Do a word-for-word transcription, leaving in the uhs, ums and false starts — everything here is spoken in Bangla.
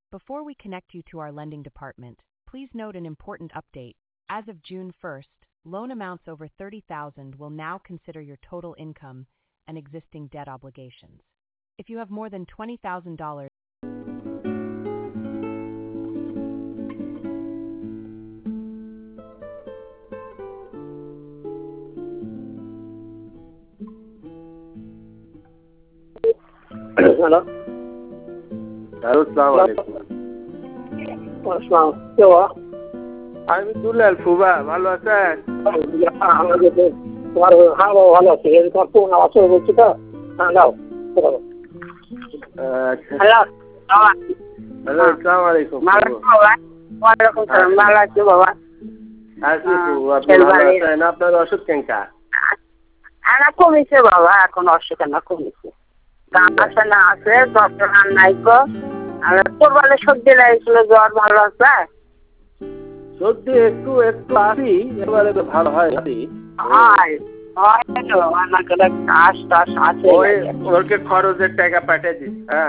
Before we connect you to our lending department, please note an important update. As of June first, loan amounts over thirty thousand dollars will now consider your total income and existing debt obligations. If you have more than twenty thousand dollars, hello hello, আসসালামু আলাইকুম। আসসালাম, কে বাবা? আমি দুলাল ফুবা, ভালো আছেন? তোমার হ্যাঁ বাবা, ভালো আছে। তোমার ফোন আওয়াজ করে বলছি তো। হ্যাঁ দাও বলো। আচ্ছা, হ্যালো বাবা। হ্যালো, আসসালামু আলাইকুম। ভালো আছো বাবা? ওয়ালাইকুম সালাম, ভালো আছি বাবা। আছি ফুবু, আপনি ভালো আছেন? আপনার ওষুধ কেনকা? না কমেছে বাবা, এখন অসুখ না কমেছে। গান আছে না আছে, ডক্টর আর নাই গো। আর তোর বলে সর্দি লাগছিল, জ্বর ভালো আছে? সর্দি একটু একটু আসি, এবারে তো ভালো হয় নাকি? হয় হয় তো, আমার কাছে কাশ টাশ আছে। ওই ওকে খরচের টাকা পাঠিয়ে দিস। হ্যাঁ।